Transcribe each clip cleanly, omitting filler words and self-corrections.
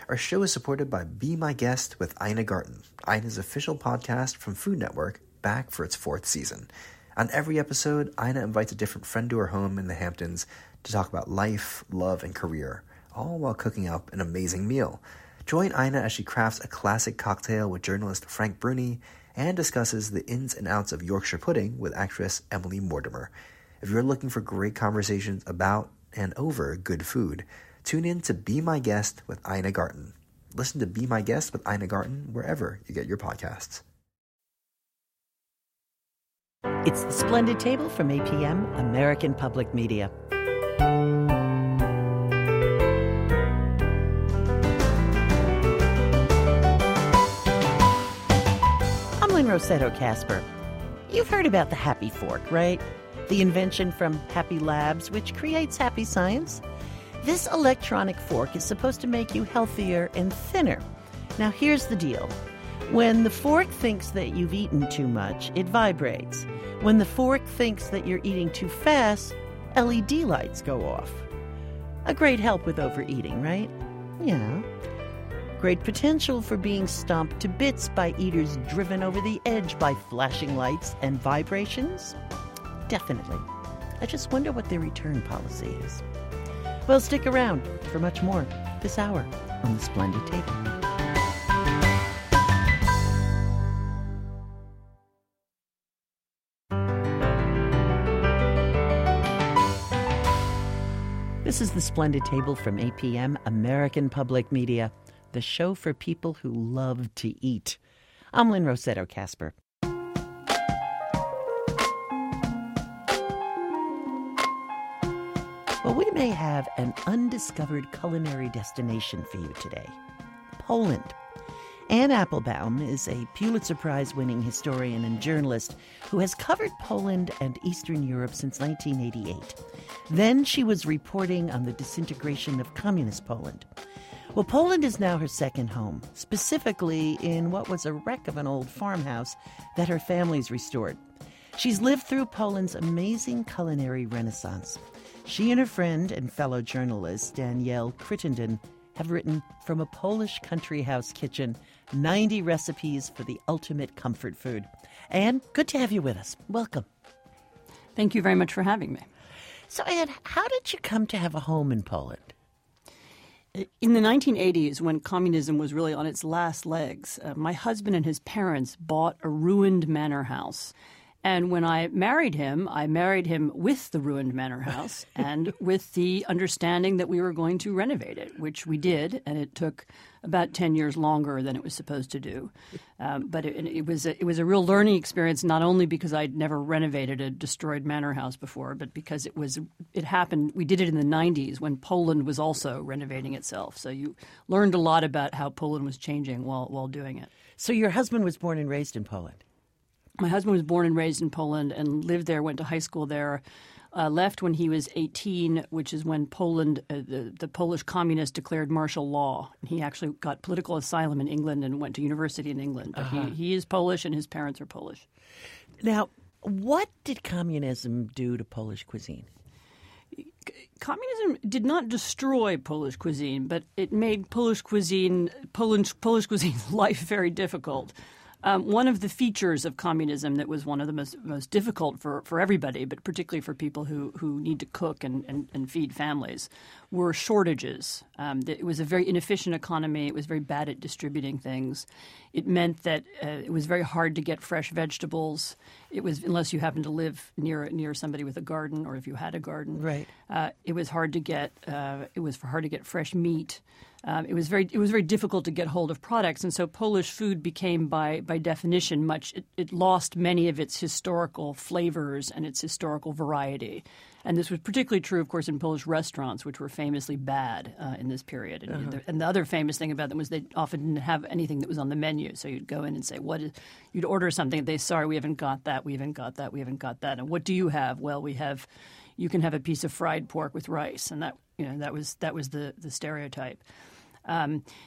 Our show is supported by Be My Guest with Ina Garten, Ina's official podcast from Food Network, back for its 4th season. On every episode, Ina invites a different friend to her home in the Hamptons to talk about life, love, and career, all while cooking up an amazing meal. Join Ina as she crafts a classic cocktail with journalist Frank Bruni and discusses the ins and outs of Yorkshire pudding with actress Emily Mortimer. If you're looking for great conversations about and over good food, tune in to Be My Guest with Ina Garten. Listen to Be My Guest with Ina Garten wherever you get your podcasts. It's The Splendid Table from APM, American Public Media. I'm Lynn Rossetto Kasper. You've heard about the Happy Fork, right? The invention from Happy Labs, which creates happy science. This electronic fork is supposed to make you healthier and thinner. Now, here's the deal. When the fork thinks that you've eaten too much, it vibrates. When the fork thinks that you're eating too fast, LED lights go off. A great help with overeating, right? Yeah. Great potential for being stomped to bits by eaters driven over the edge by flashing lights and vibrations? Definitely. I just wonder what their return policy is. Well, stick around for much more this hour on The Splendid Table. This is The Splendid Table from APM, American Public Media, the show for people who love to eat. I'm Lynn Rossetto Kasper. Well, we may have an undiscovered culinary destination for you today. Poland. Anne Applebaum is a Pulitzer Prize-winning historian and journalist who has covered Poland and Eastern Europe since 1988. Then she was reporting on the disintegration of communist Poland. Well, Poland is now her second home, specifically in what was a wreck of an old farmhouse that her family's restored. She's lived through Poland's amazing culinary renaissance. She and her friend and fellow journalist Danielle Crittenden have written From a Polish Country House Kitchen, 90 recipes for the ultimate comfort food. Anne, good to have you with us. Welcome. Thank you very much for having me. So, Anne, how did you come to have a home in Poland? In the 1980s, when communism was really on its last legs, my husband and his parents bought a ruined manor house. And when I married him with the ruined manor house and with the understanding that we were going to renovate it, which we did, and it took about 10 years longer than it was supposed to do. But it was a real learning experience, not only because I'd never renovated a destroyed manor house before, but because it happened. We did it in the 90s when Poland was also renovating itself. So you learned a lot about how Poland was changing while doing it. So your husband was born and raised in Poland? My husband was born and raised in Poland and lived there, went to high school there, left when he was 18, which is when Poland, the Polish communists declared martial law. He actually got political asylum in England and went to university in England. But he is Polish and his parents are Polish. Now, what did communism do to Polish cuisine? Communism did not destroy Polish cuisine, but it made Polish cuisine's life very difficult. One of the features of communism that was one of the most difficult for everybody, but particularly for people who need to cook and feed families, were shortages. It was a very inefficient economy. It was very bad at distributing things. It meant that it was very hard to get fresh vegetables. It was, unless you happened to live near somebody with a garden, or if you had a garden. Right. It was hard to get. It was hard to get fresh meat. It was very difficult to get hold of products, and so Polish food became, by definition, it lost many of its historical flavors and its historical variety. And this was particularly true, of course, in Polish restaurants, which were famously bad in this period. And the other famous thing about them was they often didn't have anything that was on the menu. So you'd go in and say, you'd order something, and they, sorry, we haven't got that, we haven't got that, we haven't got that. And what do you have? Well, you can have a piece of fried pork with rice. And that was the stereotype.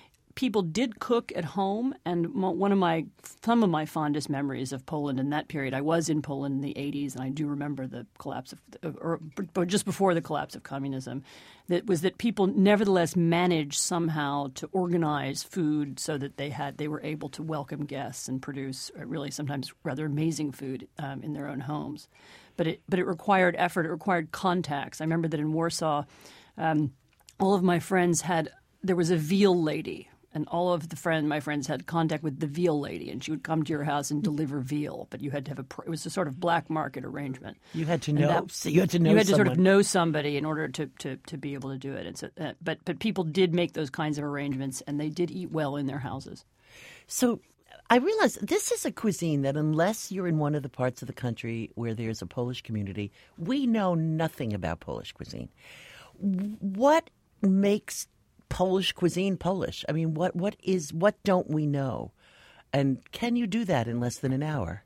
people did cook at home, and some of my fondest memories of Poland in that period. I was in Poland in the 80s, and I do remember the collapse or just before the collapse of communism. That people nevertheless managed somehow to organize food so that they were able to welcome guests and produce really sometimes rather amazing food in their own homes. But it required effort. It required contacts. I remember that in Warsaw, all of my friends there was a veal lady, and all of my friends had contact with the veal lady, and she would come to your house and deliver veal. But you had to have it was a sort of black market arrangement. You had to know. You had to sort of know somebody in order to be able to do it. And so, but people did make those kinds of arrangements, and they did eat well in their houses. So I realize this is a cuisine that unless you're in one of the parts of the country where there's a Polish community, we know nothing about Polish cuisine. What makes Polish cuisine Polish? I mean, what don't we know? And can you do that in less than an hour?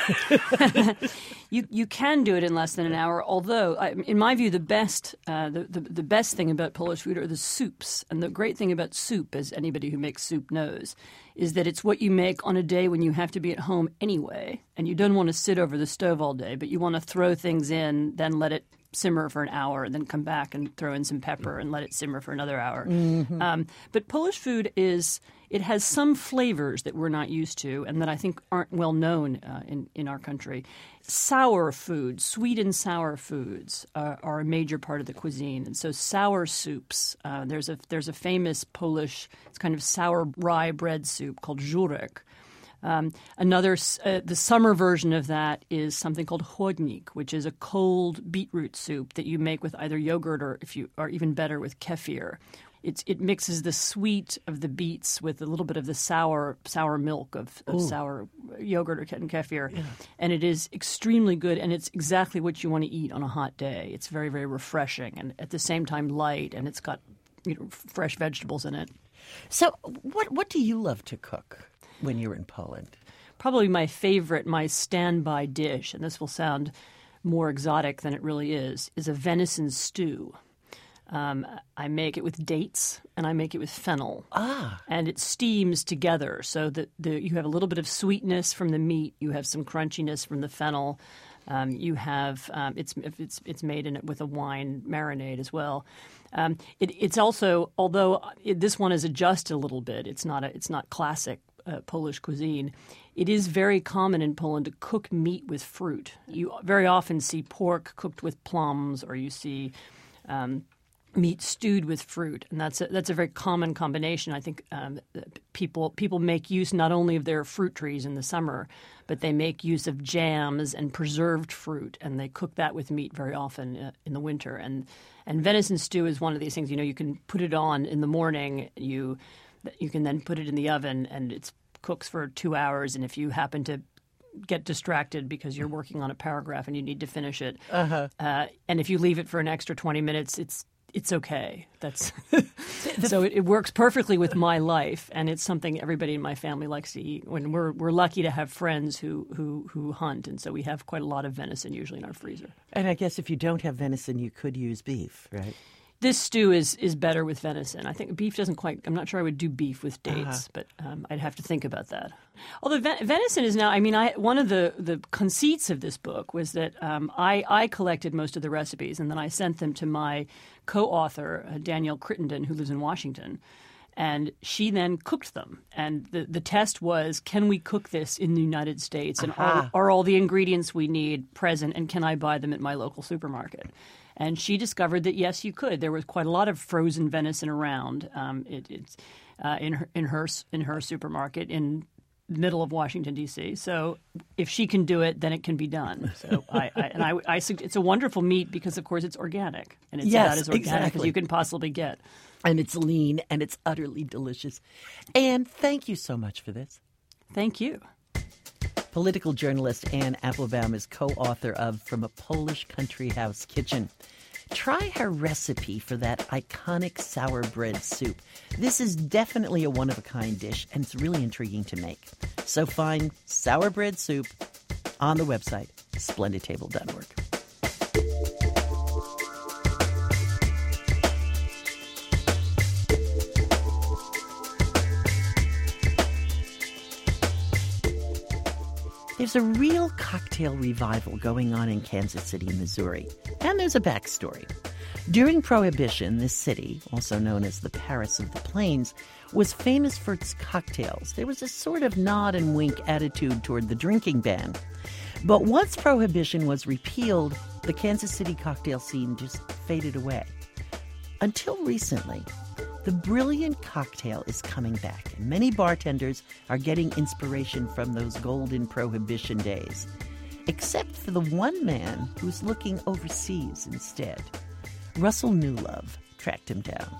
You can do it in less than an hour. Although, in my view, the best thing about Polish food are the soups. And the great thing about soup, as anybody who makes soup knows, is that it's what you make on a day when you have to be at home anyway, and you don't want to sit over the stove all day, but you want to throw things in, then let it simmer for an hour, and then come back and throw in some pepper and let it simmer for another hour. Mm-hmm. But Polish food it has some flavors that we're not used to and that I think aren't well known in our country. Sour foods, sweet and sour foods are a major part of the cuisine. And so sour soups, there's a famous Polish, it's kind of sour rye bread soup called żurek. The summer version of that is something called chłodnik, which is a cold beetroot soup that you make with either yogurt or even better with kefir. It mixes the sweet of the beets with a little bit of the sour milk of sour yogurt or kefir, and it is extremely good. And it's exactly what you want to eat on a hot day. It's very, very refreshing, and at the same time light, and it's got fresh vegetables in it. So, what do you love to cook when you're in Poland? Probably my favorite, my standby dish, and this will sound more exotic than it really is a venison stew. I make it with dates and I make it with fennel. And it steams together so that you have a little bit of sweetness from the meat, you have some crunchiness from the fennel. You have it's made with a wine marinade as well. It's also, although this one is adjusted a little bit, it's not classic Polish cuisine. It is very common in Poland to cook meat with fruit. You very often see pork cooked with plums, or you see meat stewed with fruit, and that's a very common combination. I think people make use not only of their fruit trees in the summer, but they make use of jams and preserved fruit, and they cook that with meat very often in the winter. And venison stew is one of these things. You can put it on in the morning. You can then put it in the oven, and it cooks for 2 hours. And if you happen to get distracted because you're working on a paragraph and you need to finish it, and if you leave it for an extra 20 minutes, it's okay. That's so it works perfectly with my life, and it's something everybody in my family likes to eat. When we're lucky to have friends who hunt, and so we have quite a lot of venison usually in our freezer. And I guess if you don't have venison, you could use beef, right? This stew is better with venison. I think beef doesn't quite. I'm not sure I would do beef with dates, but I'd have to think about that. Although venison is now. I mean, one of the conceits of this book was that I collected most of the recipes, and then I sent them to my co-author Danielle Crittenden, who lives in Washington, and she then cooked them. And the test was, can we cook this in the United States, and are all the ingredients we need present, and can I buy them at my local supermarket? And she discovered that yes, you could. There was quite a lot of frozen venison around. It's in her supermarket in the middle of Washington D.C. So if she can do it, then it can be done. So it's a wonderful meat because of course it's organic, and it's about as organic as you can possibly get. And it's lean and it's utterly delicious. Anne, thank you so much for this. Thank you. Political journalist Anne Applebaum is co-author of From a Polish Country House Kitchen. Try her recipe for that iconic sour bread soup. This is definitely a one-of-a-kind dish, and it's really intriguing to make. So find sour bread soup on the website, splendidtable.org. There's a real cocktail revival going on in Kansas City, Missouri. And there's a backstory. During Prohibition, this city, also known as the Paris of the Plains, was famous for its cocktails. There was a sort of nod and wink attitude toward the drinking ban. But once Prohibition was repealed, the Kansas City cocktail scene just faded away. Until recently, the brilliant cocktail is coming back, and many bartenders are getting inspiration from those golden Prohibition days. Except for the one man who's looking overseas instead. Russell Newlove tracked him down.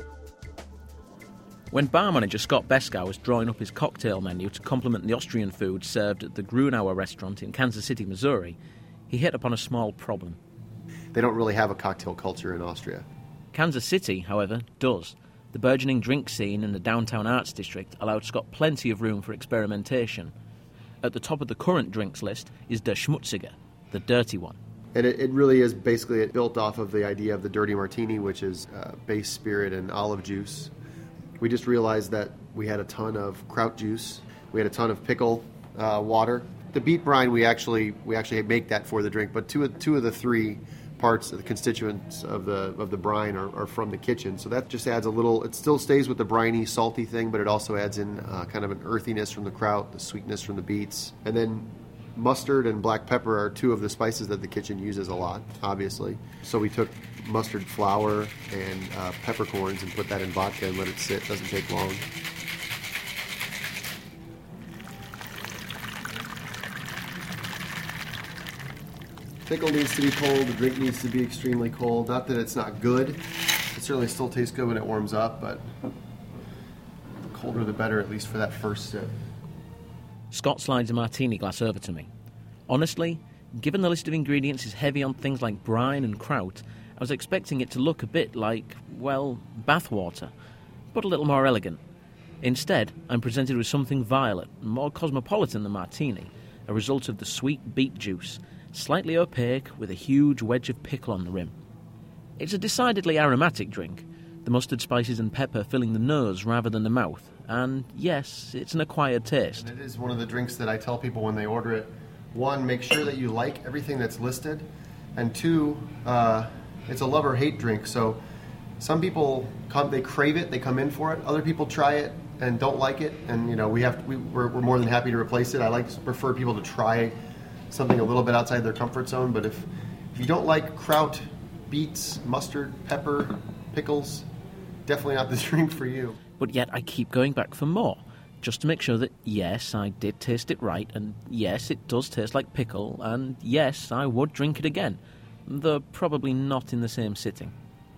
When bar manager Scott Beskow was drawing up his cocktail menu to complement the Austrian food served at the Grunauer restaurant in Kansas City, Missouri, he hit upon a small problem. They don't really have a cocktail culture in Austria. Kansas City, however, does. The burgeoning drink scene in the downtown arts district allowed Scott plenty of room for experimentation. At the top of the current drinks list is Der Schmutzige, the dirty one. And it really is basically built off of the idea of the dirty martini, which is base spirit and olive juice. We just realized that we had a ton of kraut juice. We had a ton of pickle water. The beet brine, we actually make that for the drink, but two of the three parts of the constituents of the brine are from the kitchen. So that just adds a little, it still stays with the briny, salty thing, but it also adds in kind of an earthiness from the kraut, the sweetness from the beets. And then mustard and black pepper are two of the spices that the kitchen uses a lot, obviously. So we took mustard flour and peppercorns and put that in vodka and let it sit. Doesn't take long. Pickle needs to be cold. The drink needs to be extremely cold. Not that it's not good. It certainly still tastes good when it warms up, but the colder the better, at least for that first sip. Scott slides a martini glass over to me. Honestly, given the list of ingredients is heavy on things like brine and kraut, I was expecting it to look a bit like, well, bathwater, but a little more elegant. Instead, I'm presented with something violet, more cosmopolitan than martini, a result of the sweet beet juice, slightly opaque with a huge wedge of pickle on the rim. It's a decidedly aromatic drink, the mustard spices and pepper filling the nose rather than the mouth, and yes, it's an acquired taste. And it is one of the drinks that I tell people when they order it. One, make sure that you like everything that's listed, and two, it's a love or hate drink, so some people they crave it, they come in for it, other people try it and don't like it, and we're more than happy to replace it. I prefer people to try something a little bit outside their comfort zone, but if you don't like kraut, beets, mustard, pepper, pickles, definitely not the drink for you. But yet I keep going back for more, just to make sure that yes, I did taste it right, and yes, it does taste like pickle, and yes, I would drink it again, though probably not in the same sitting.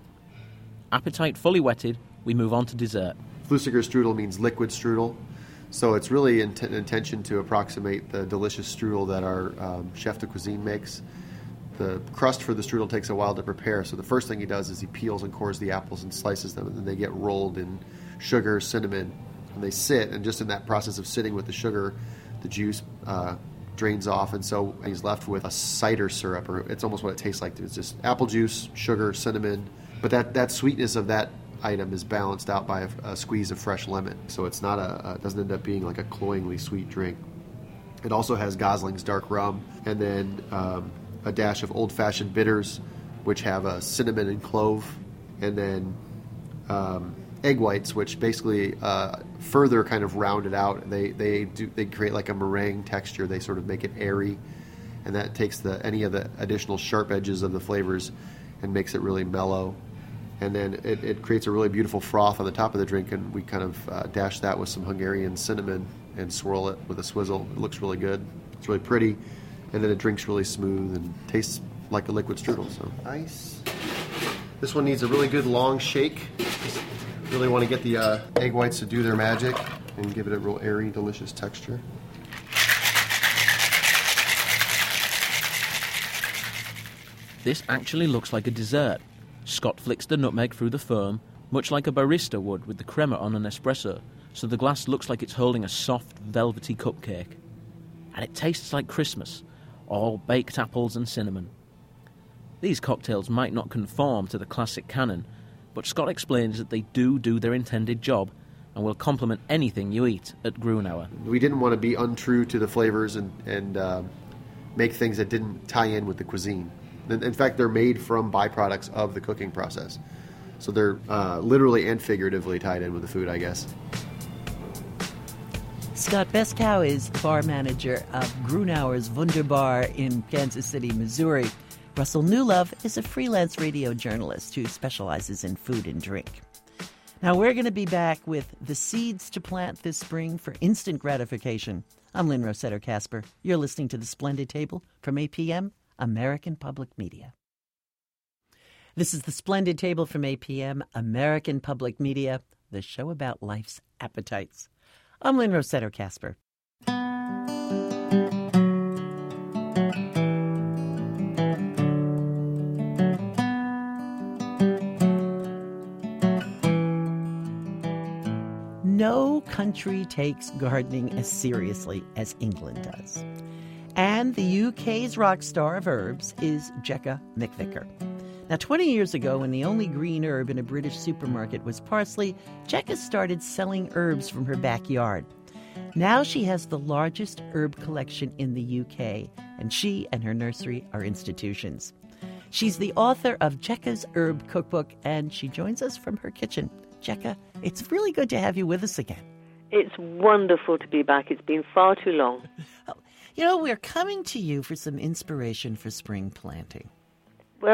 Appetite fully whetted, we move on to dessert. Flüssiger strudel means liquid strudel. So it's really an intention to approximate the delicious strudel that our chef de cuisine makes. The crust for the strudel takes a while to prepare, so the first thing he does is he peels and cores the apples and slices them, and then they get rolled in sugar, cinnamon, and they sit, and just in that process of sitting with the sugar, the juice drains off, and so he's left with a cider syrup, or it's almost what it tastes like. It's just apple juice, sugar, cinnamon, but that sweetness of that item is balanced out by a squeeze of fresh lemon, so it's not it doesn't end up being like a cloyingly sweet drink. It also has Gosling's dark rum, and then a dash of old-fashioned bitters, which have a cinnamon and clove, and then egg whites, which basically further kind of round it out. They create like a meringue texture. They sort of make it airy, and that takes any of the additional sharp edges of the flavors and makes it really mellow. And then it creates a really beautiful froth on the top of the drink, and we kind of dash that with some Hungarian cinnamon and swirl it with a swizzle. It looks really good. It's really pretty, and then it drinks really smooth and tastes like a liquid strudel. So nice. This one needs a really good long shake. Just really want to get the egg whites to do their magic and give it a real airy, delicious texture. This actually looks like a dessert. Scott flicks the nutmeg through the foam, much like a barista would with the crema on an espresso, so the glass looks like it's holding a soft, velvety cupcake. And it tastes like Christmas, all baked apples and cinnamon. These cocktails might not conform to the classic canon, but Scott explains that they do their intended job, and will complement anything you eat at Grunauer. We didn't want to be untrue to the flavors and make things that didn't tie in with the cuisine. In fact, they're made from byproducts of the cooking process. So they're literally and figuratively tied in with the food, I guess. Scott Beskow is bar manager of Grunauer's Wunderbar in Kansas City, Missouri. Russell Newlove is a freelance radio journalist who specializes in food and drink. Now, we're going to be back with the seeds to plant this spring for instant gratification. I'm Lynn Rossetto Kasper. You're listening to The Splendid Table from APM, American Public Media. This is The Splendid Table from APM, American Public Media, the show about life's appetites. I'm Lynn Rossetto Kasper. No country takes gardening as seriously as England does. And the UK's rock star of herbs is Jekka McVicker. Now, 20 years ago, when the only green herb in a British supermarket was parsley, Jekka started selling herbs from her backyard. Now she has the largest herb collection in the UK, and she and her nursery are institutions. She's the author of Jekka's Herb Cookbook, and she joins us from her kitchen. Jekka, it's really good to have you with us again. It's wonderful to be back. It's been far too long. You know, we're coming to you for some inspiration for spring planting. Well,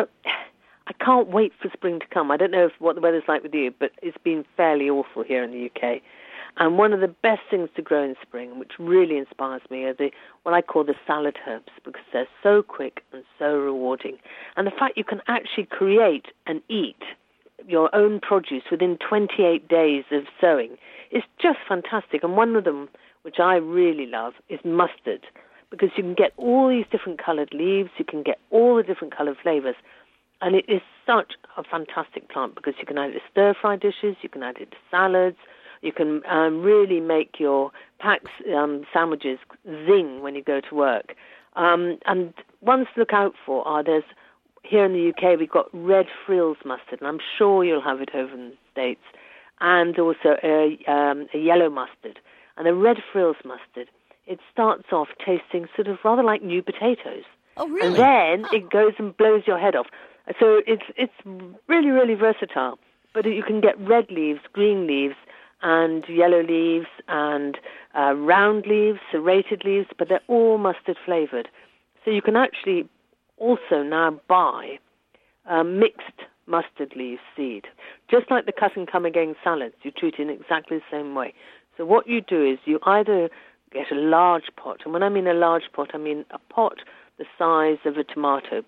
I can't wait for spring to come. I don't know what the weather's like with you, but it's been fairly awful here in the UK. And one of the best things to grow in spring, which really inspires me, are what I call the salad herbs, because they're so quick and so rewarding. And the fact you can actually create and eat your own produce within 28 days of sowing is just fantastic. And one of them, which I really love, is mustard, because you can get all these different coloured leaves, you can get all the different coloured flavours, and it is such a fantastic plant because you can add it to stir-fry dishes, you can add it to salads, you can really make your packs sandwiches zing when you go to work. And ones to look out for are here in the UK, we've got red frills mustard, and I'm sure you'll have it over in the States, and also a yellow mustard. And the red frills mustard, it starts off tasting sort of rather like new potatoes. Oh, really? And then it goes and blows your head off. So it's really, really versatile. But you can get red leaves, green leaves, and yellow leaves, and round leaves, serrated leaves, but they're all mustard flavored. So you can actually also now buy mixed mustard leaf seed. Just like the cut and come again salads, you treat it in exactly the same way. So what you do is you either get a large pot, and when I mean a large pot, I mean a pot the size of a tomato,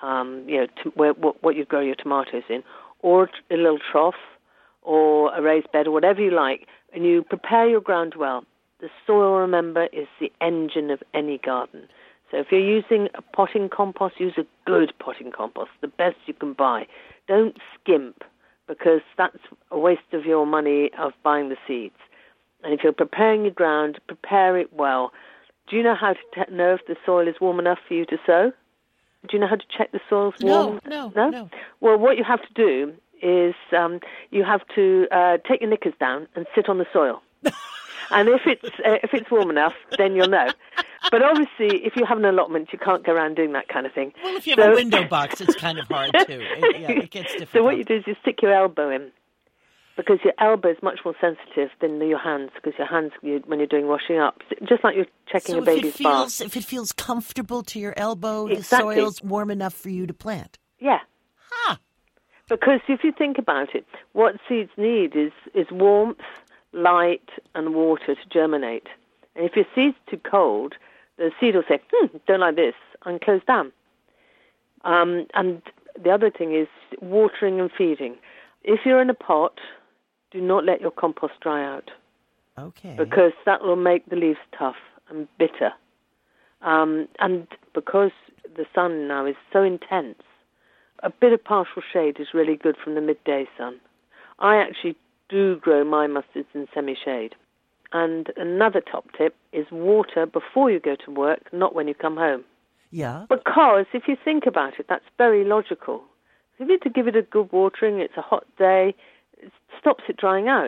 what you grow your tomatoes in, or a little trough, or a raised bed, or whatever you like, and you prepare your ground well. The soil, remember, is the engine of any garden. So if you're using a potting compost, use a good potting compost, the best you can buy. Don't skimp, because that's a waste of your money of buying the seeds. And if you're preparing your ground, prepare it well. Do you know how to know if the soil is warm enough for you to sow? Do you know how to check the soil's warm? No. Well, what you have to do is you have to take your knickers down and sit on the soil. And if it's warm enough, then you'll know. But obviously, if you have an allotment, you can't go around doing that kind of thing. Well, if you have a window box, it's kind of hard, too. It gets difficult. So what you do is you stick your elbow in, because your elbow is much more sensitive than your hands, because your hands, when you're doing washing up, just like you're checking a baby's bath. If it feels comfortable to your elbow, exactly. The soil's warm enough for you to plant. Yeah. Huh. Because if you think about it, what seeds need is warmth, light, and water to germinate. And if your seed's too cold, the seed will say, don't like this, and close down. And the other thing is watering and feeding. If you're in a pot, do not let your compost dry out. Okay. Because that will make the leaves tough and bitter. And because the sun now is so intense, a bit of partial shade is really good from the midday sun. I actually do grow my mustards in semi-shade. And another top tip is water before you go to work, not when you come home. Yeah. Because if you think about it, that's very logical. If you need to give it a good watering, it's a hot day, it stops it drying out.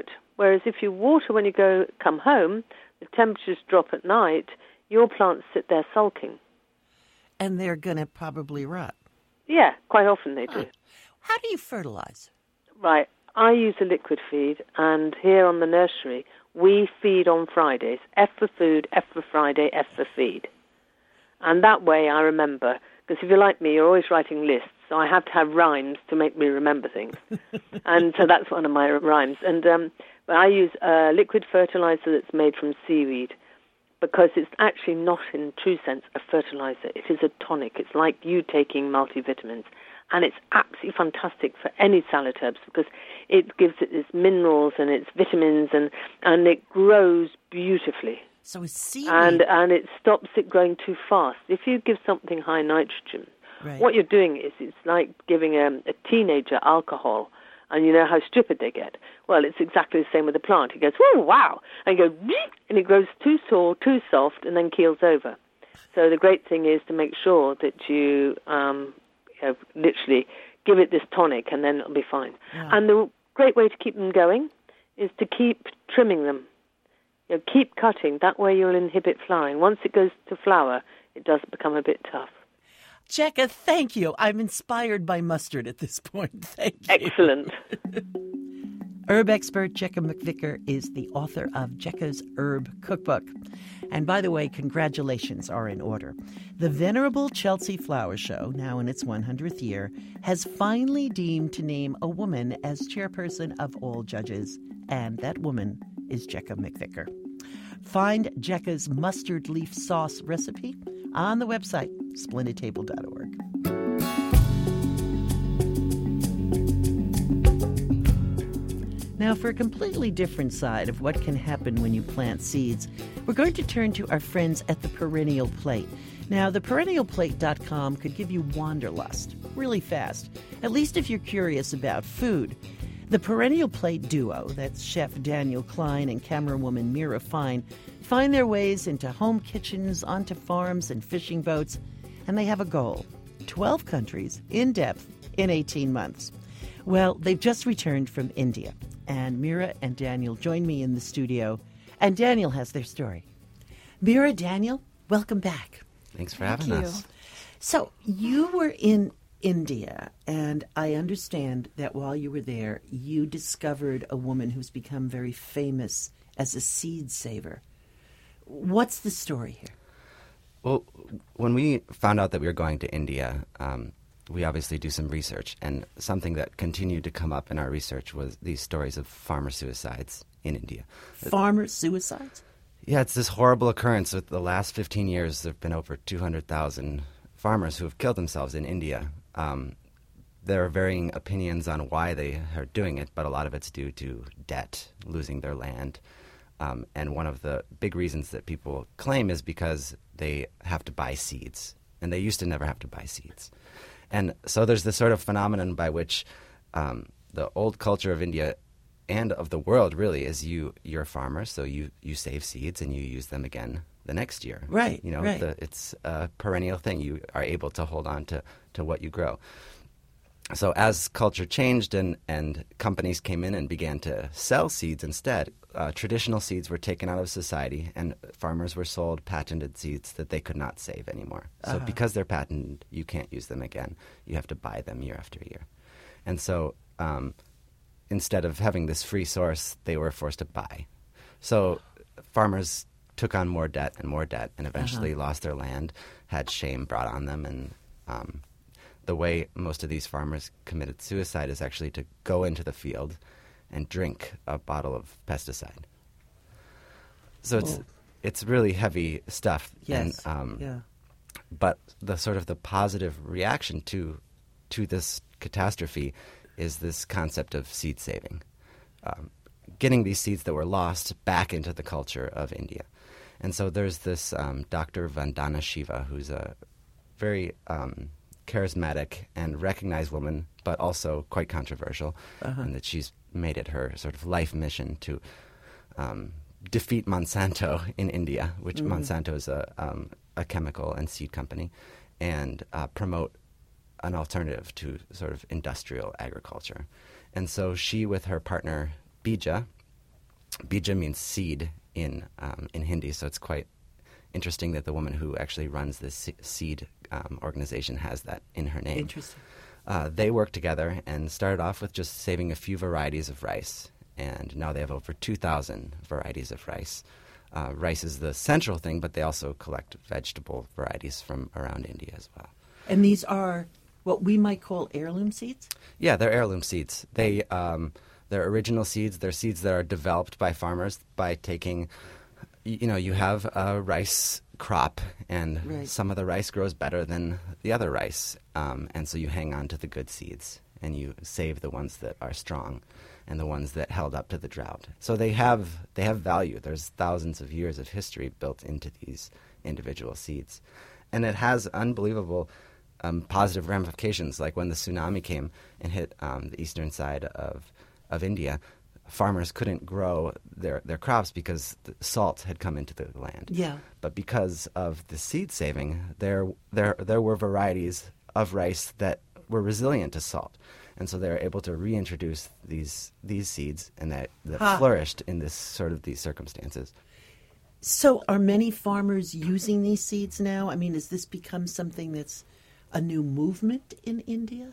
Whereas if you water when you come home, the temperatures drop at night, your plants sit there sulking. And they're going to probably rot. Yeah, quite often they do. How do you fertilize? Right. I use a liquid feed, and here on the nursery, we feed on Fridays. F for food, F for Friday, F for feed. And that way I remember, because if you're like me, you're always writing lists, so I have to have rhymes to make me remember things. And so that's one of my rhymes. And but I use a liquid fertilizer that's made from seaweed, because it's actually not, in true sense, a fertilizer. It is a tonic. It's like you taking multivitamins. And it's absolutely fantastic for any salad herbs because it gives it its minerals and its vitamins, and it grows beautifully. So it's seaweed. And it stops it growing too fast. If you give something high nitrogen, right, what you're doing is it's like giving a teenager alcohol, and you know how stupid they get. Well, it's exactly the same with the plant. It goes, oh, wow, and you go, and it grows too tall, too soft, and then keels over. So the great thing is to make sure that you literally give it this tonic, and then it'll be fine. Yeah. And the great way to keep them going is to keep trimming them. Keep cutting. That way you'll inhibit flowering. Once it goes to flower, it does become a bit tough. Jekka, thank you. I'm inspired by mustard at this point. Thank you. Excellent. Herb expert Jekka McVicker is the author of Jekka's Herb Cookbook. And by the way, congratulations are in order. The venerable Chelsea Flower Show, now in its 100th year, has finally deemed to name a woman as chairperson of all judges, and that woman is Jekka McVicker. Find Jekka's mustard leaf sauce recipe on the website, splendidtable.org. Now, for a completely different side of what can happen when you plant seeds, we're going to turn to our friends at the Perennial Plate. Now, the perennialplate.com could give you wanderlust really fast, at least if you're curious about food. The Perennial Plate duo, that's Chef Daniel Klein and camerawoman Mira Fine, find their ways into home kitchens, onto farms and fishing boats, and they have a goal: 12 countries in depth in 18 months. Well, they've just returned from India, and Mira and Daniel join me in the studio, and Daniel has their story. Mira, Daniel, welcome back. Thanks for having us. So you were in India, and I understand that while you were there, you discovered a woman who's become very famous as a seed saver. What's the story here? Well, when we found out that we were going to India, we obviously do some research, and something that continued to come up in our research was these stories of farmer suicides in India. Farmer suicides? Yeah, it's this horrible occurrence. With the last 15 years, there have been over 200,000 farmers who have killed themselves in India. There are varying opinions on why they are doing it, but a lot of it's due to debt, losing their land. And one of the big reasons that people claim is because they have to buy seeds, and they used to never have to buy seeds. And so there's this sort of phenomenon by which the old culture of India and of the world really is you're a farmer, so you save seeds and you use them again the next year. Right, right. It's a perennial thing. You are able to hold on to what you grow. So as culture changed and companies came in and began to sell seeds instead, traditional seeds were taken out of society, and farmers were sold patented seeds that they could not save anymore. So because they're patented, you can't use them again. You have to buy them year after year. And so instead of having this free source, they were forced to buy. So farmers took on more debt and eventually lost their land, had shame brought on them, and the way most of these farmers committed suicide is actually to go into the field and drink a bottle of pesticide. So it's really heavy stuff. Yes. And, but the sort of the positive reaction to this catastrophe is this concept of seed saving, getting these seeds that were lost back into the culture of India. And so there's this Dr. Vandana Shiva, who's a very charismatic and recognized woman, but also quite controversial, and that she's made it her sort of life mission to defeat Monsanto in India, which Monsanto is a chemical and seed company, and promote an alternative to sort of industrial agriculture. And so she, with her partner Bija, Bija means seed in Hindi, so it's quite interesting that the woman who actually runs this seed organization has that in her name. Interesting. They worked together and started off with just saving a few varieties of rice, and now they have over 2,000 varieties of rice. Rice is the central thing, but they also collect vegetable varieties from around India as well. And these are what we might call heirloom seeds? Yeah, they're heirloom seeds. They're original seeds. They're seeds that are developed by farmers by taking, you have a rice crop, and some of the rice grows better than the other rice. And so you hang on to the good seeds, and you save the ones that are strong and the ones that held up to the drought. So they have value. There's thousands of years of history built into these individual seeds. And it has unbelievable positive ramifications. Like when the tsunami came and hit the eastern side of India, farmers couldn't grow their crops because the salt had come into the land. Yeah. But because of the seed saving, there were varieties of rice that were resilient to salt. And so they were able to reintroduce these seeds, and that flourished in these circumstances. So are many farmers using these seeds now? I mean, has this become something that's a new movement in India?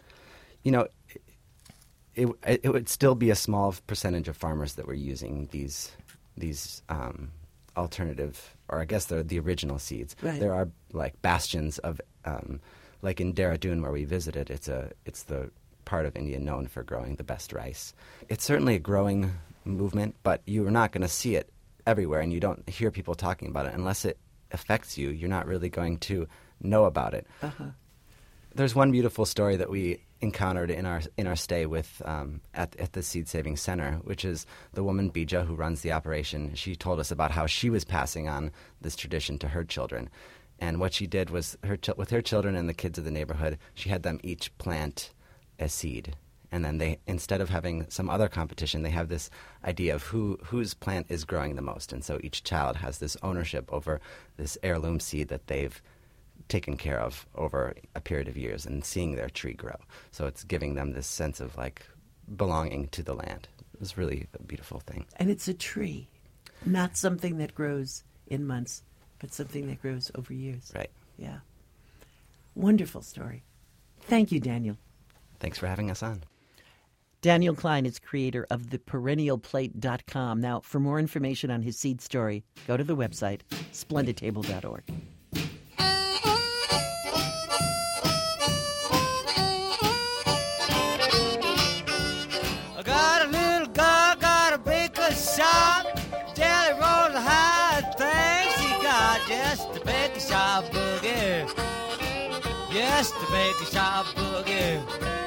It would still be a small percentage of farmers that were using these alternative, or I guess they're the original seeds. Right. There are like bastions of, like in Dehradun where we visited. It's the part of India known for growing the best rice. It's certainly a growing movement, but you're not going to see it everywhere, and you don't hear people talking about it unless it affects you. You're not really going to know about it. Uh-huh. There's one beautiful story that we encountered in our stay with at the Seed Saving Center, which is the woman Bija who runs the operation. She told us about how she was passing on this tradition to her children, and what she did was with her children and the kids of the neighborhood, she had them each plant a seed, and then they, instead of having some other competition, they have this idea of whose plant is growing the most, and so each child has this ownership over this heirloom seed that they've taken care of over a period of years and seeing their tree grow. So it's giving them this sense of like belonging to the land. It was really a beautiful thing. And it's a tree, not something that grows in months, but something that grows over years. Right. Yeah. Wonderful story. Thank you, Daniel. Thanks for having us on. Daniel Klein is creator of theperennialplate.com. Now, for more information on his seed story, go to the website, splendidtable.org. I got a little girl, got a baker shop, jelly rolls the high things she got, just the baker shop boogie, just the baker shop boogie,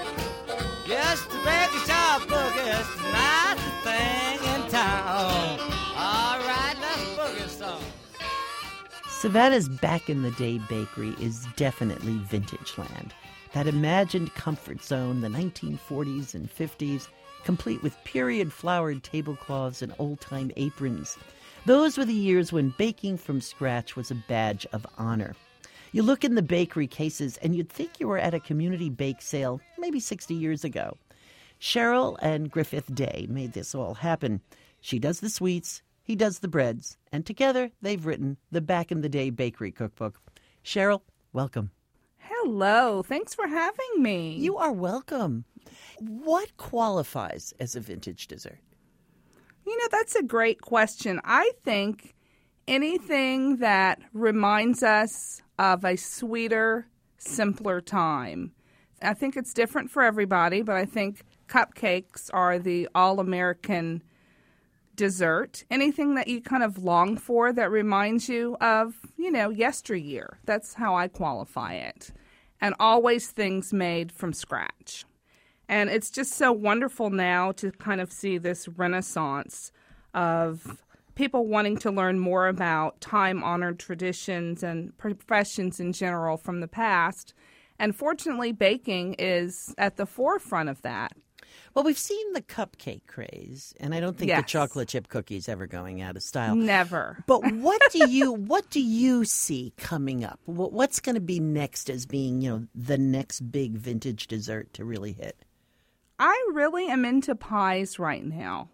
just the baker shop boogie, it's the nicest thing in town. All right, let's boogie some. Savannah's back-in-the-day bakery is definitely vintage land. That imagined comfort zone, the 1940s and 50s, complete with period-flowered tablecloths and old-time aprons. Those were the years when baking from scratch was a badge of honor. You look in the bakery cases and you'd think you were at a community bake sale maybe 60 years ago. Cheryl and Griffith Day made this all happen. She does the sweets, he does the breads, and together they've written the Back in the Day Bakery Cookbook. Cheryl, welcome. Hello. Thanks for having me. You are welcome. What qualifies as a vintage dessert? That's a great question. I think anything that reminds us of a sweeter, simpler time. I think it's different for everybody, but I think cupcakes are the all-American dessert. Anything that you kind of long for that reminds you of, yesteryear. That's how I qualify it. And always things made from scratch. And it's just so wonderful now to kind of see this renaissance of people wanting to learn more about time-honored traditions and professions in general from the past. And fortunately, baking is at the forefront of that. Well, we've seen the cupcake craze, and I don't think the Yes. chocolate chip cookies ever going out of style. Never. But what do you see coming up? What's going to be next as being, the next big vintage dessert to really hit? I really am into pies right now.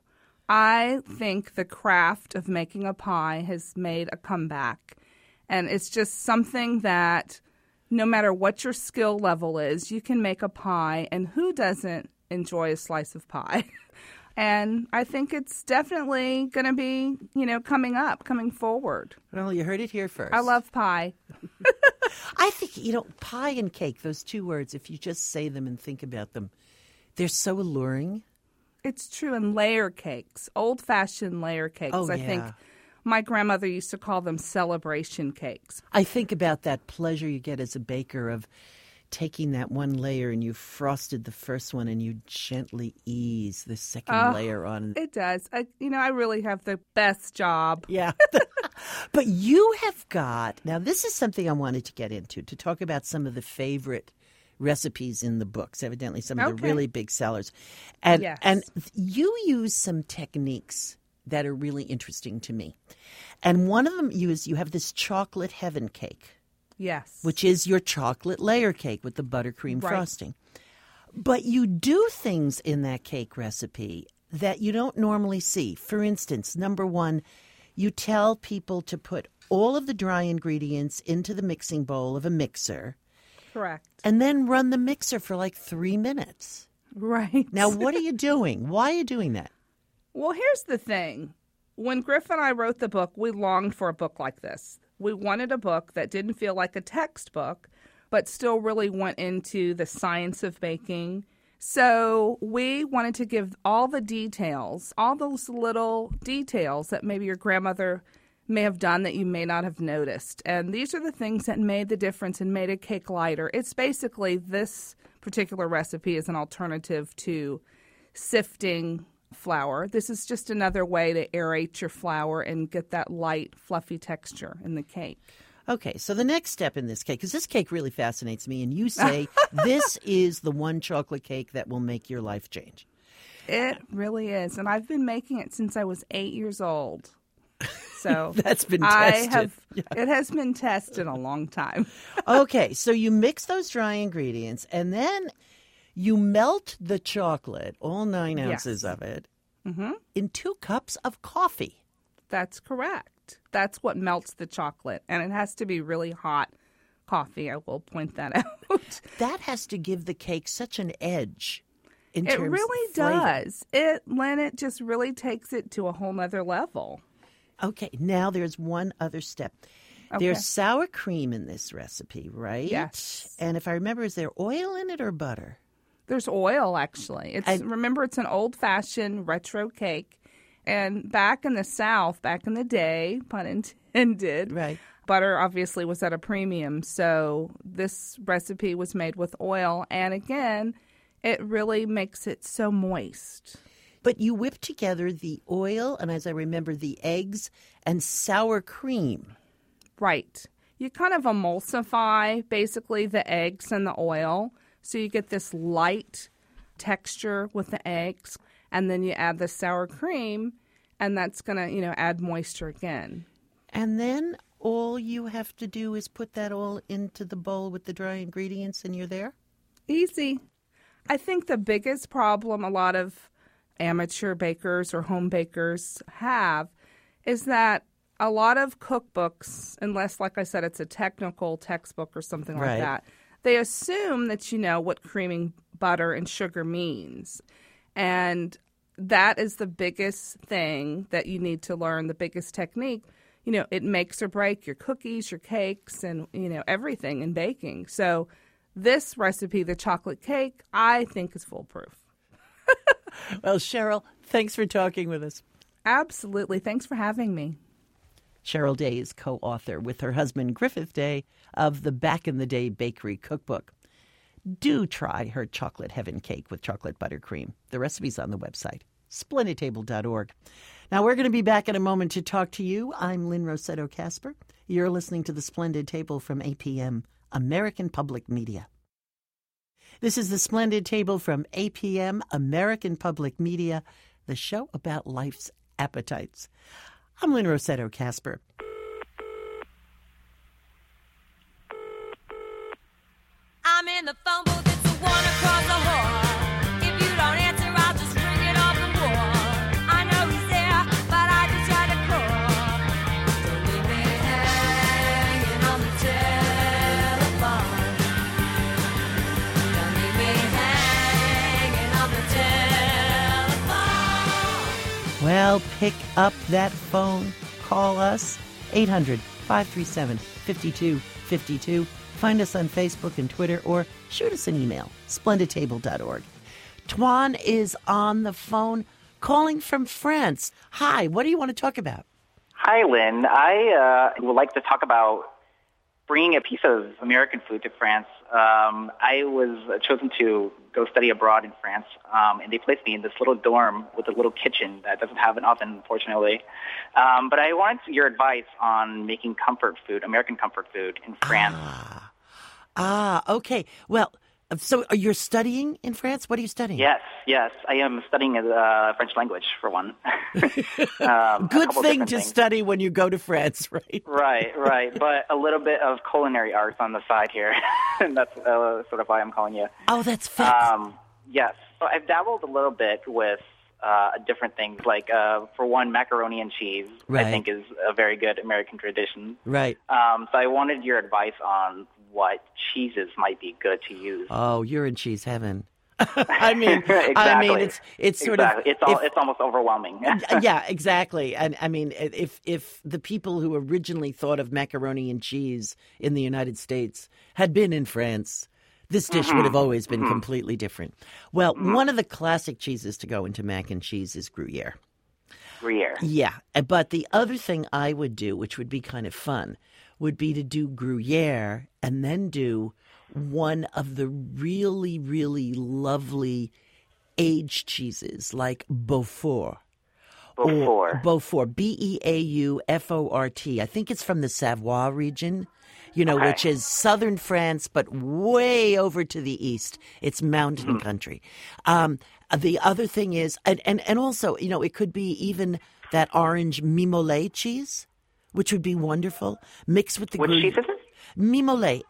I think the craft of making a pie has made a comeback. And it's just something that no matter what your skill level is, you can make a pie. And who doesn't enjoy a slice of pie? And I think it's definitely going to be, coming forward. Well, you heard it here first. I love pie. I think, pie and cake, those two words, if you just say them and think about them, they're so alluring. It's true. And layer cakes, old-fashioned layer cakes. Oh, I yeah. think my grandmother used to call them celebration cakes. I think about that pleasure you get as a baker of taking that one layer and you frosted the first one and you gently ease the second layer on. It does. I really have the best job. Yeah. But you have got, now this is something I wanted to get into, to talk about some of the favorite recipes in the books, evidently some of the really big sellers. And, Yes. and you use some techniques that are really interesting to me. And one of them you have this chocolate heaven cake. Yes. Which is your chocolate layer cake with the buttercream Right. frosting. But you do things in that cake recipe that you don't normally see. For instance, number one, you tell people to put all of the dry ingredients into the mixing bowl of a mixer Correct. and then run the mixer for like 3 minutes. Right. Now, what are you doing? Why are you doing that? Well, here's the thing. When Griff and I wrote the book, we longed for a book like this. We wanted a book that didn't feel like a textbook, but still really went into the science of baking. So we wanted to give all the details, all those little details that maybe your grandmother may have done that you may not have noticed. And these are the things that made the difference and made a cake lighter. It's basically, this particular recipe is an alternative to sifting flour. This is just another way to aerate your flour and get that light, fluffy texture in the cake. Okay, so the next step in this cake, because this cake really fascinates me, and you say this is the one chocolate cake that will make your life change. It really is. And I've been making it since I was 8 years old. So That's been tested. It has been tested a long time. Okay, so you mix those dry ingredients, and then you melt the chocolate, all 9 ounces of it, in 2 cups of coffee. That's correct. That's what melts the chocolate. And it has to be really hot coffee. I will point that out. That has to give the cake such an edge in It terms really of flavor. does. Lynn, it just really takes it to a whole nother level. Okay, now there's one other step. Okay. There's sour cream in this recipe, right? Yes. And if I remember, is there oil in it or butter? There's oil, actually. Remember, it's an old-fashioned retro cake. And back in the South, back in the day, pun intended, Right. butter obviously was at a premium. So this recipe was made with oil. And again, it really makes it so moist. But you whip together the oil and, as I remember, the eggs and sour cream. Right. You kind of emulsify basically the eggs and the oil. So you get this light texture with the eggs. And then you add the sour cream, and that's going to, add moisture again. And then all you have to do is put that all into the bowl with the dry ingredients, and you're there? Easy. I think the biggest problem a lot of amateur bakers or home bakers have is that a lot of cookbooks, unless, like I said, it's a technical textbook or something like Right. that, they assume that you know what creaming butter and sugar means. And that is the biggest thing that you need to learn, the biggest technique. It makes or breaks your cookies, your cakes, and, everything in baking. So this recipe, the chocolate cake, I think is foolproof. Well, Cheryl, thanks for talking with us. Absolutely. Thanks for having me. Cheryl Day is co-author with her husband Griffith Day of the Back in the Day Bakery Cookbook. Do try her chocolate heaven cake with chocolate buttercream. The recipe's on the website, splendidtable.org. Now, we're going to be back in a moment to talk to you. I'm Lynn Rossetto Kasper. You're listening to The Splendid Table from APM, American Public Media. This is The Splendid Table from APM, American Public Media, the show about life's appetites. I'm Lynn Rossetto Kasper. I'm in the phone booth, it's the one across the hall. If you don't answer, I'll just ring it off the wall. I know he's Well, pick up that phone. Call us, 800-537-5252. Find us on Facebook and Twitter, or shoot us an email, splendidtable.org. Tuan is on the phone, calling from France. Hi, what do you want to talk about? Hi, Lynn. I would like to talk about bringing a piece of American food to France. I was chosen to go study abroad in France, and they placed me in this little dorm with a little kitchen that doesn't have an oven, unfortunately. But I wanted your advice on making comfort food, American comfort food in France. Okay. Well, so you're studying in France? What are you studying? Yes. I am studying French language, for one. Good thing to study when you go to France, right? Right. But a little bit of culinary arts on the side here. And that's sort of why I'm calling you. Oh, that's fun. Yes. So I've dabbled a little bit with different things. Like, for one, macaroni and cheese, right. I think is a very good American tradition. Right. So I wanted your advice on what cheeses might be good to use. Oh, you're in cheese heaven. I mean, exactly. It's sort of it's almost overwhelming. Yeah, exactly. And I mean, if the people who originally thought of macaroni and cheese in the United States had been in France, this dish would have always been completely different. Well, one of the classic cheeses to go into mac and cheese is Gruyere. Gruyere. Yeah, but the other thing I would do, which would be kind of fun, would be to do Gruyere and then do one of the really, really lovely aged cheeses like Beaufort. Beaufort, Beaufort. I think it's from the Savoie region, which is southern France, but way over to the east. It's mountain country. The other thing is, and also, it could be even that orange Mimollet cheese, which would be wonderful, mixed with the Which cheese is it? Mimollet,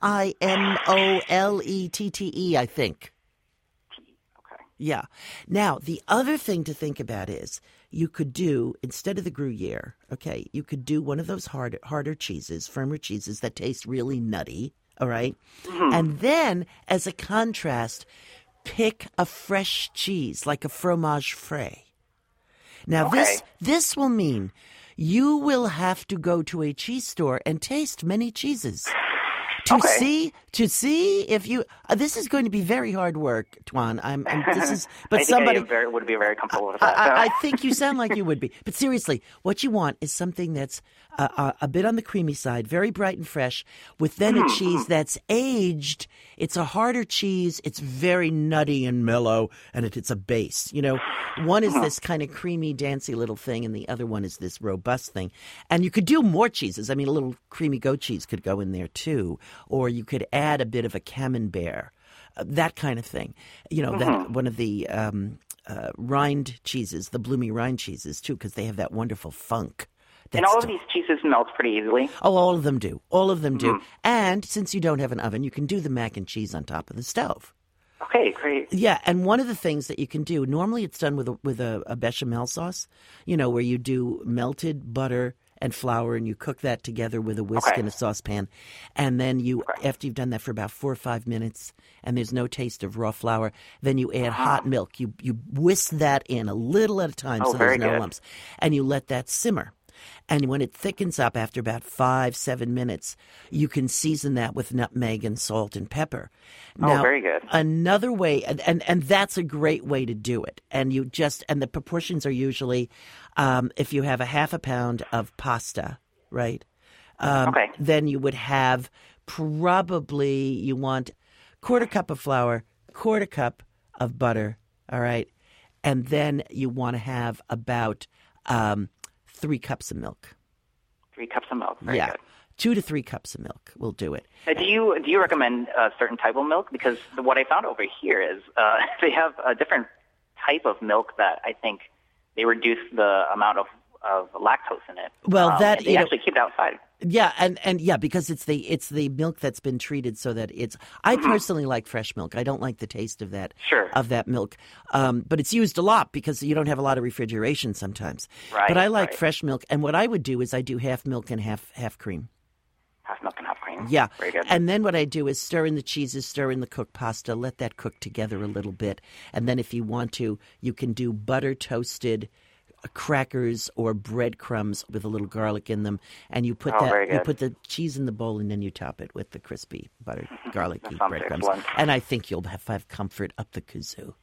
Mimolette, I think. Okay. Yeah. Now, the other thing to think about is you could do, instead of the Gruyere, okay, you could do one of those harder cheeses, firmer cheeses that taste really nutty, all right? And then, as a contrast, pick a fresh cheese, like a fromage frais. Now, this will mean you will have to go to a cheese store and taste many cheeses to see if you. This is going to be very hard work, Tuan. But I somebody would be very comfortable with that. I think you sound like you would be. But seriously, what you want is something that's a bit on the creamy side, very bright and fresh, with then a cheese that's aged. It's a harder cheese. It's very nutty and mellow, and it's a base. One is this kind of creamy, dancy little thing, and the other one is this robust thing. And you could do more cheeses. I mean, a little creamy goat cheese could go in there, too. Or you could add a bit of a camembert, that kind of thing. That one of the rind cheeses, the bloomy rind cheeses, too, because they have that wonderful funk. And all of these cheeses melt pretty easily? Oh, all of them do. All of them do. And since you don't have an oven, you can do the mac and cheese on top of the stove. Okay, great. Yeah, and one of the things that you can do, normally it's done with a bechamel sauce, where you do melted butter and flour, and you cook that together with a whisk in a saucepan. And then after you've done that for about 4 or 5 minutes, and there's no taste of raw flour, then you add hot milk. You whisk that in a little at a time so there's no lumps. And you let that simmer. And when it thickens up after about 5-7 minutes, you can season that with nutmeg and salt and pepper. Now, very good. Another way, and that's a great way to do it. And the proportions are usually, if you have a half a pound of pasta, right? Then you would have you want 1/4 cup of flour, 1/4 cup of butter, all right? And then you want to have about 3 cups of milk. 3 cups of milk. Very good. 2 to 3 cups of milk will do it. Do you recommend a certain type of milk? Because what I found over here is they have a different type of milk that I think they reduce the amount of lactose in it. Well, they actually keep it outside. Yeah, and because it's the milk that's been treated so that it's. I personally like fresh milk. I don't like the taste of that milk, but it's used a lot because you don't have a lot of refrigeration sometimes. Right. But I like fresh milk, and what I would do is I do half milk and half cream. Half milk and half cream. Yeah. Very good. And then what I do is stir in the cheeses, stir in the cooked pasta, let that cook together a little bit, and then if you want to, you can do butter toasted crackers or breadcrumbs with a little garlic in them, and you put very good. you put the cheese in the bowl, and then you top it with the crispy buttered garlicky sounds breadcrumbs. excellent. And I think you'll have comfort up the kazoo.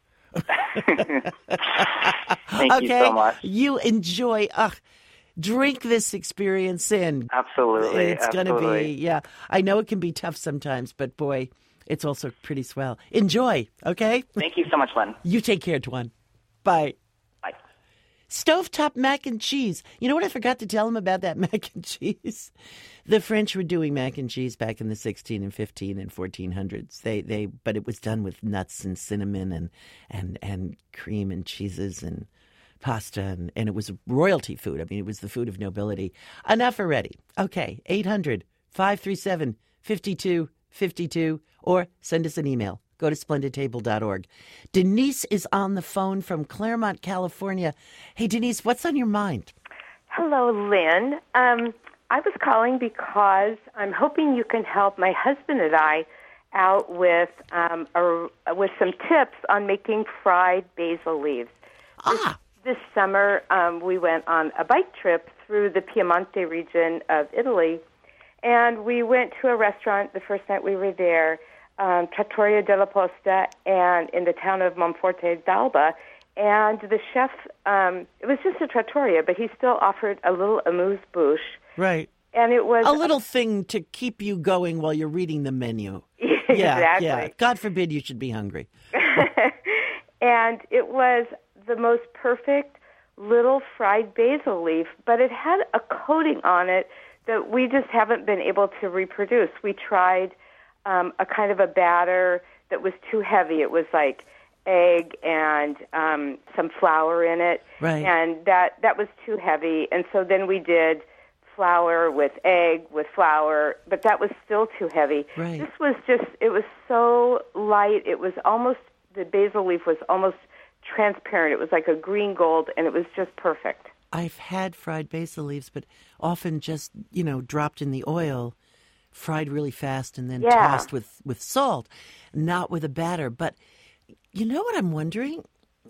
Thank you so much. You enjoy. Drink this experience in. Absolutely. It's going to be, yeah. I know it can be tough sometimes, but boy, it's also pretty swell. Enjoy, okay? Thank you so much, Len. You take care, Tuan. Bye. Bye. Stovetop mac and cheese. You know what I forgot to tell them about that mac and cheese? The French were doing mac and cheese back in the 16 and 15 and 1400s. But it was done with nuts and cinnamon and cream and cheeses and pasta, and it was royalty food. I mean, it was the food of nobility. Enough already. Okay, 800-537-5252, or send us an email. Go to splendidtable.org. Denise is on the phone from Claremont, California. Hey, Denise, what's on your mind? Hello, Lynn. I was calling because I'm hoping you can help my husband and I out with some tips on making fried basil leaves. This summer, we went on a bike trip through the Piemonte region of Italy, and we went to a restaurant the first night we were there, Trattoria della Posta, and in the town of Monforte d'Alba. And the chef, it was just a trattoria, but he still offered a little amuse-bouche. Right. And it was a little thing to keep you going while you're reading the menu. Exactly. Yeah. God forbid you should be hungry. And it was the most perfect little fried basil leaf, but it had a coating on it that we just haven't been able to reproduce. We tried a kind of a batter that was too heavy. It was like egg and some flour in it, right. And that was too heavy. And so then we did flour with egg with flour, but that was still too heavy. Right. This was it was so light. It was almost, the basil leaf was almost transparent. It was like a green gold, and it was just perfect. I've had fried basil leaves, but often just, dropped in the oil, fried really fast, and then tossed with salt, not with a batter. But you know what I'm wondering?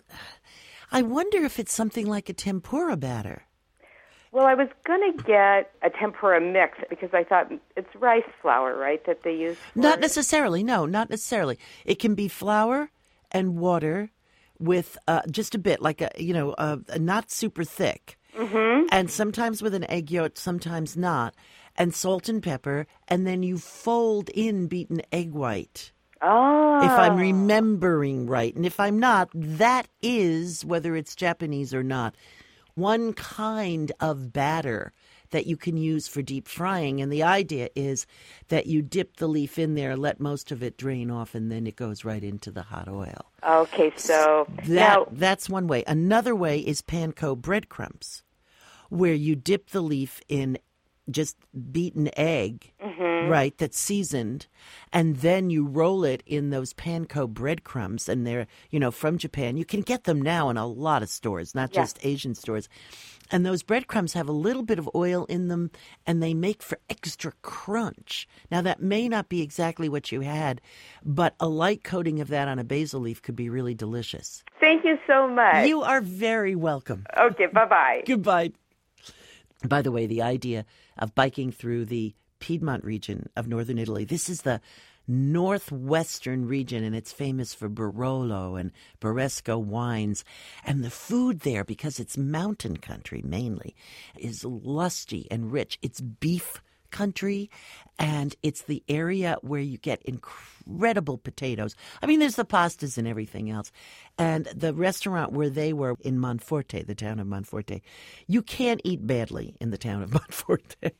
I wonder if it's something like a tempura batter. Well, I was going to get a tempura mix because I thought it's rice flour, right, that they use? Not necessarily. No, not necessarily. It can be flour and water with just a bit, like a not super thick, and sometimes with an egg yolk, sometimes not, and salt and pepper, and then you fold in beaten egg white. Oh. If I'm remembering right, and if I'm not, that is, whether it's Japanese or not, one kind of batter that you can use for deep frying. And the idea is that you dip the leaf in there, let most of it drain off, and then it goes right into the hot oil. Okay, so that's one way. Another way is panko breadcrumbs, where you dip the leaf in just beaten egg, right, that's seasoned, and then you roll it in those panko breadcrumbs, and they're, from Japan. You can get them now in a lot of stores, not just Asian stores. And those breadcrumbs have a little bit of oil in them, and they make for extra crunch. Now, that may not be exactly what you had, but a light coating of that on a basil leaf could be really delicious. Thank you so much. You are very welcome. Okay, bye-bye. Goodbye. By the way, the idea of biking through the Piedmont region of northern Italy, this is the northwestern region, and it's famous for Barolo and Baresco wines. And the food there, because it's mountain country mainly, is lusty and rich. It's beef country, and it's the area where you get incredible potatoes. I mean, there's the pastas and everything else. And the restaurant where they were in Monforte, the town of Monforte, you can't eat badly in the town of Monforte.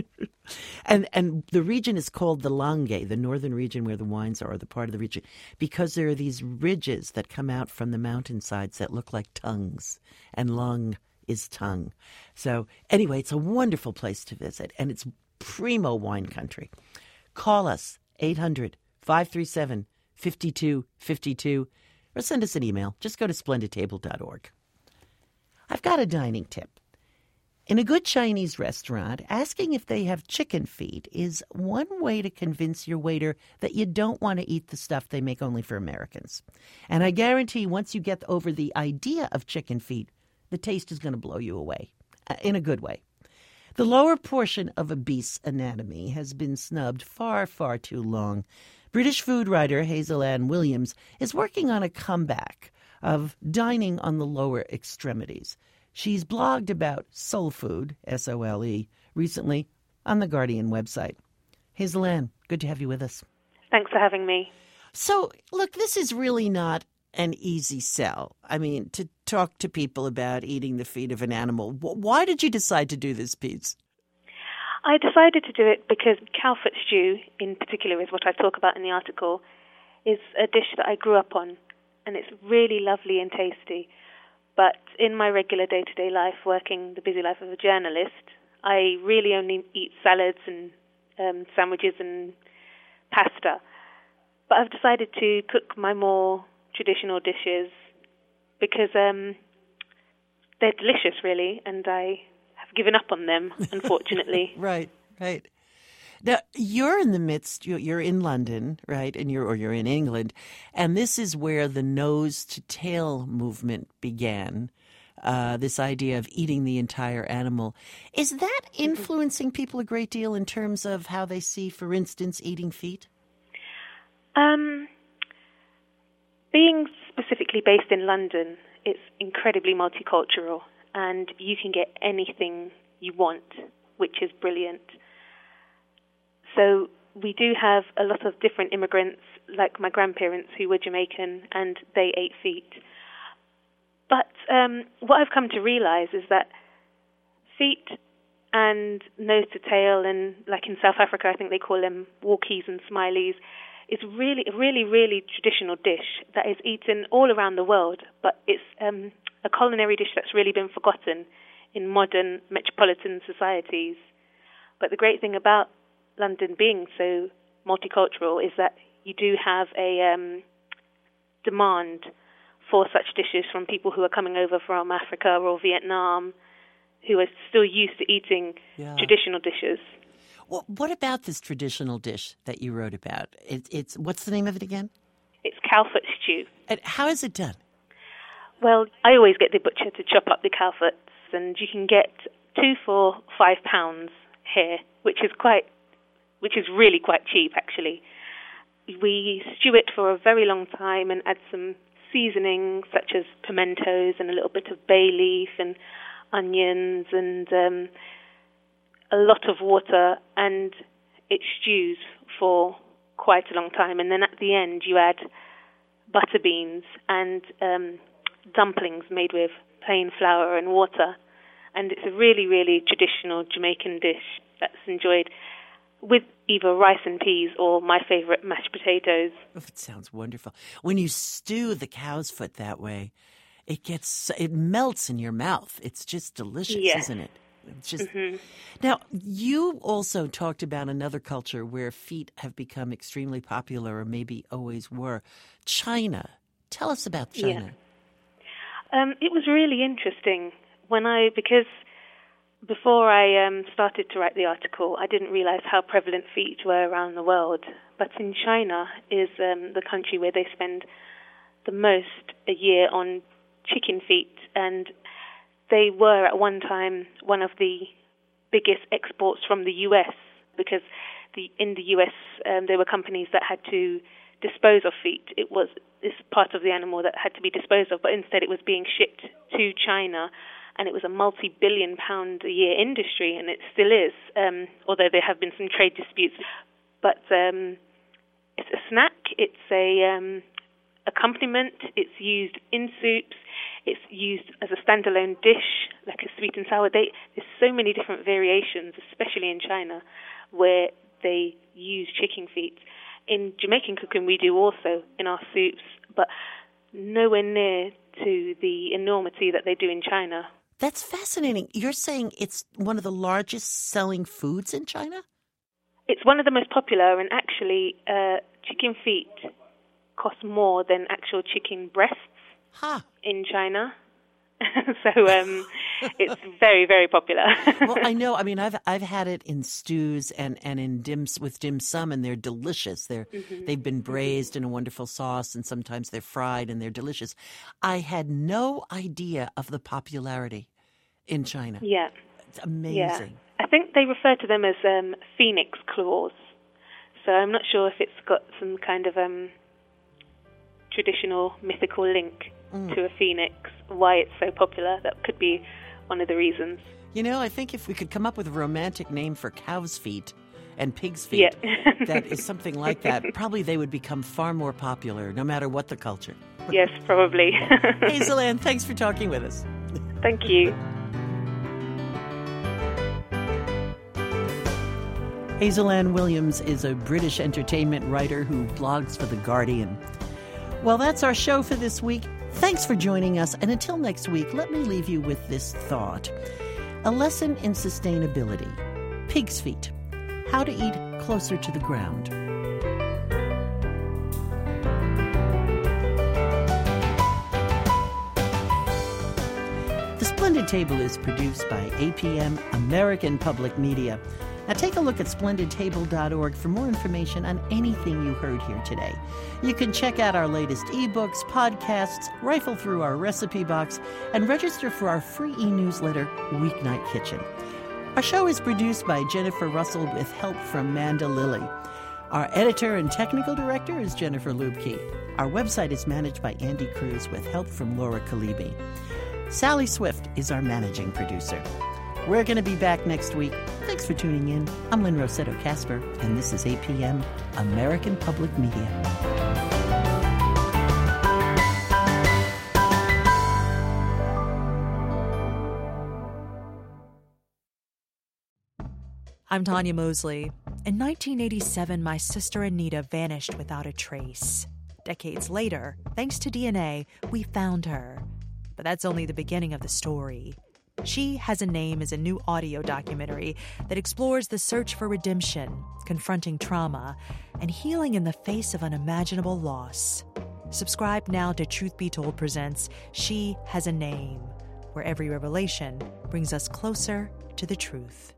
And the region is called the Langhe, the northern region where the wines are, or the part of the region, because there are these ridges that come out from the mountainsides that look like tongues, and lung is tongue. So anyway, it's a wonderful place to visit, and it's primo wine country. Call us, 800-537-5252, or send us an email. Just go to splendidtable.org. I've got a dining tip. In a good Chinese restaurant, asking if they have chicken feet is one way to convince your waiter that you don't want to eat the stuff they make only for Americans. And I guarantee once you get over the idea of chicken feet, The taste is going to blow you away, in a good way. The lower portion of a beast's anatomy has been snubbed far, far too long. British food writer Hazel Ann Williams is working on a comeback of dining on the lower extremities. She's blogged about soul food, S-O-L-E, recently on the Guardian website. Hazel Ann, good to have you with us. Thanks for having me. So, look, this is really not an easy sell. I mean, to talk to people about eating the feet of an animal. Why did you decide to do this piece? I decided to do it because cowfoot stew, in particular, is what I talk about in the article, is a dish that I grew up on, and it's really lovely and tasty. But in my regular day-to-day life, working the busy life of a journalist, I really only eat salads and sandwiches and pasta. But I've decided to cook my more traditional dishes because they're delicious, really, and I have given up on them, unfortunately. Right. Now, you're in the midst, you're in London, right, and you're in England, and this is where the nose-to-tail movement began, this idea of eating the entire animal. Is that influencing people a great deal in terms of how they see, for instance, eating feet? Being specifically based in London, it's incredibly multicultural, and you can get anything you want, which is brilliant. So we do have a lot of different immigrants, like my grandparents who were Jamaican, and they ate feet. But what I've come to realize is that feet and nose to tail, and like in South Africa, I think they call them walkies and smileys, is really a really traditional dish that is eaten all around the world, but it's a culinary dish that's really been forgotten in modern metropolitan societies. But the great thing about London being so multicultural is that you do have a demand for such dishes from people who are coming over from Africa or Vietnam, who are still used to eating traditional dishes. Well, what about this traditional dish that you wrote about? It's what's the name of it again? It's cowfoot stew. And how is it done? Well, I always get the butcher to chop up the cowfoots, and you can get 2 for £5 here, which is really quite cheap, actually. We stew it for a very long time and add some seasonings such as pimentos and a little bit of bay leaf and onions and a lot of water, and it stews for quite a long time. And then at the end you add butter beans and dumplings made with plain flour and water. And it's a really traditional Jamaican dish that's enjoyed with either rice and peas or my favorite, mashed potatoes. Oh, it sounds wonderful. When you stew the cow's foot that way, it melts in your mouth. It's just delicious, isn't it? It's just Now, you also talked about another culture where feet have become extremely popular, or maybe always were, China. Tell us about China. Yeah. It was really interesting because before I started to write the article, I didn't realize how prevalent feet were around the world. But in China is the country where they spend the most a year on chicken feet, and they were at one time one of the biggest exports from the U.S. because in the U.S. There were companies that had to dispose of feet. It was this part of the animal that had to be disposed of, but instead it was being shipped to China, and it was a multi-billion-pound-a-year industry, and it still is, although there have been some trade disputes. But it's a snack, it's a accompaniment, it's used in soups, it's used as a standalone dish, like a sweet and sour date. There's so many different variations, especially in China, where they use chicken feet. In Jamaican cooking, we do also in our soups, but nowhere near to the enormity that they do in China. That's fascinating. You're saying it's one of the largest selling foods in China? It's one of the most popular, and actually chicken feet cost more than actual chicken breasts in China. So it's very, very popular. Well, I know. I mean, I've had it in stews and in with dim sum, and they're delicious. They've been braised in a wonderful sauce, and sometimes they're fried, and they're delicious. I had no idea of the popularity in China. Yeah. It's amazing. Yeah. I think they refer to them as phoenix claws. So I'm not sure if it's got some kind of traditional mythical link to a phoenix, why it's so popular. That could be one of the reasons. You know, I think if we could come up with a romantic name for cow's feet and pig's feet, that is something like that, probably they would become far more popular, no matter what the culture. Yes, probably. Hazel Ann, thanks for talking with us. Thank you. Hazel Ann Williams is a British entertainment writer who blogs for The Guardian. Well, that's our show for this week. Thanks for joining us, and until next week, let me leave you with this thought. A lesson in sustainability. Pig's feet. How to eat closer to the ground. The Splendid Table is produced by APM, American Public Media. Now take a look at splendidtable.org for more information on anything you heard here today. You can check out our latest ebooks, podcasts, rifle through our recipe box, and register for our free e-newsletter, Weeknight Kitchen. Our show is produced by Jennifer Russell with help from Manda Lilly. Our editor and technical director is Jennifer Lubke. Our website is managed by Andy Cruz with help from Laura Kalibi. Sally Swift is our managing producer. We're going to be back next week. Thanks for tuning in. I'm Lynn Rossetto Kasper, and this is APM, American Public Media. I'm Tanya Mosley. In 1987, my sister Anita vanished without a trace. Decades later, thanks to DNA, we found her. But that's only the beginning of the story. She Has a Name is a new audio documentary that explores the search for redemption, confronting trauma, and healing in the face of unimaginable loss. Subscribe now to Truth Be Told presents She Has a Name, where every revelation brings us closer to the truth.